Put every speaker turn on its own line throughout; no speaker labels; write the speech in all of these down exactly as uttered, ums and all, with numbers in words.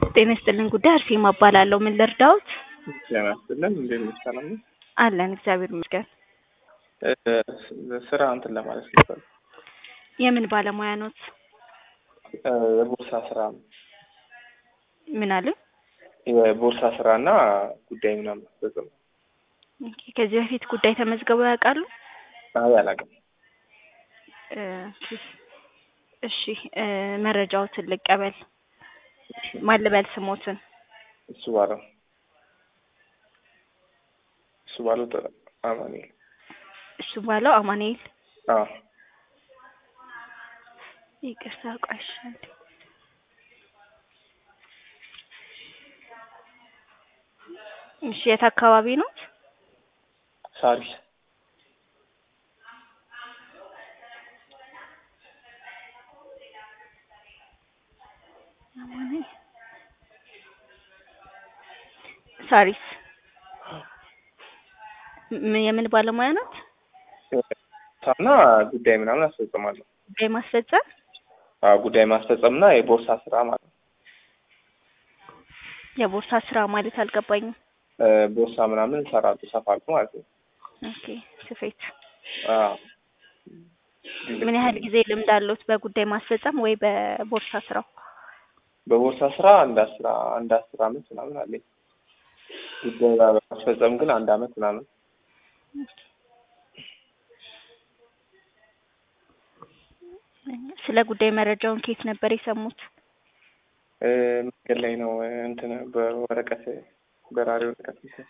ጤና ይስጥልኝ ጉዳይ አርሴማ እባላለሁ። ምን ልርዳዎት?
ጤና ይስጥልኝ እንዴት ነሽ? ሰላም ነሽ?
አለን እግዚአብሔር ይመስገን።
እ ስራ እንትን ለማለት ነበር።
የምን ባለሙያ ኖት?
የቦርሳ ስራ ነው።
ምን አሉ?
የቦርሳ ስራና ጉዳይ ምናምን በጣም
ኦኬ። ከዚህ በፊት ጉዳይ ተመዝግበው ያውቃሉ?
አይ አላውቅም።
እ እሺ እ መረጃዎትን ልቀበል። ማን ልበል ስሞትን?
እሱ ባለው እሱ ባለው አማኑኤል
እሱ ባለው አማኑኤል።
አዎ
ይቅርታ ቋሻል። እሺ የት አካባቢ ነው?
ሳሪስ
አማኑኤል ሳሪስ የምን ባለሙያ ናት?
ታና ጉዳይ ምናምን አስፈጽማለሁ።
ጉዳይ ማስፈጸም?
አዎ ጉዳይ ማስፈጸምና የቦርሳ ስራ ማለት ነው።
የቦርሳ ስራ ማለት አልገባኝም።
እ ቦርሳ ምናምን እሰራለሁ ሰፋለሁ ማለት ነው።
ኦኬ ስፌት።
አዎ
ምን ያህል ጊዜ ልምድ አለዎት በጉዳይ ማስፈጸም ወይ በቦርሳ ስራው?
በቦርሳ ስራ አንድ አስራ አንድ አስር አመት ምናምን አለኝ። ጉዳይ ማስፈጸም ግን አንድ አመት ምናምን።
ስለ ጉዳይ መረጃውን ከየት ነበር የሰሙት?
እ መንገድ ላይ ነው እንትን በወረቀት በራሪ ወረቀት ይሰፊ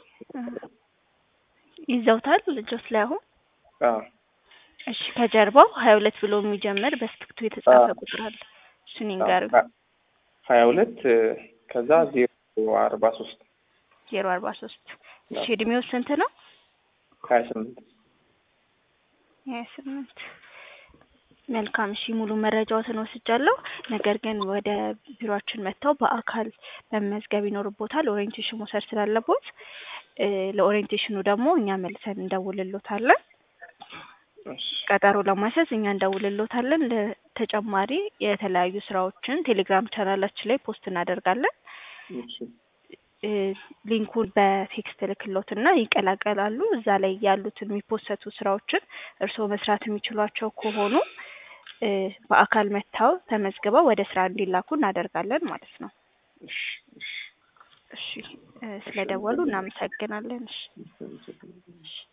ይዘውታል ልጆች ላይ አሁን?
አዎ
እሺ ከጀርባው ሀያ ሁለት ብሎ የሚጀምር በስክሪፕቱ የተጻፈ ቁጥር አለ። እሱን ይንገሩኝ።
ሀያ ሁለት ከዛ ዜሮ አርባ ሶስት
ዜሮ አርባ ሶስት እሺ እድሜው ስንት ነው?
ሀያ ስምንት
ሀያ ስምንት መልካም። እሺ ሙሉ መረጃዎትን ወስጃለሁ። ነገር ግን ወደ ቢሮአችን መጥተው በአካል መመዝገብ ይኖርቦታል። ኦሪንቴሽን መውሰድ ስላለቦት እ ለኦሪንቴሽኑ ደግሞ እኛ መልሰን እንደውልሎታለን። ቀጠሮ ለማስያዝ እኛ እንደውልሎታለን። ለተጨማሪ የተለያዩ ስራዎችን ቴሌግራም ቻናላችን ላይ ፖስት እናደርጋለን።
እሺ
እ ሊንኩን በቴክስት ልክሎትና ይቀላቀላሉ። እዛ ላይ ያሉትን የሚፖሰቱ ስራዎችን እርስዎ መስራት የሚችሏቸው ከሆኑ እ በአካል መጥተው ተመዝግበው ወደ ስራ እንዲላኩ እናደርጋለን ማለት ነው።
እሺ እሺ
እሺ እ ስለደወሉ እናመሰግናለን። እሺ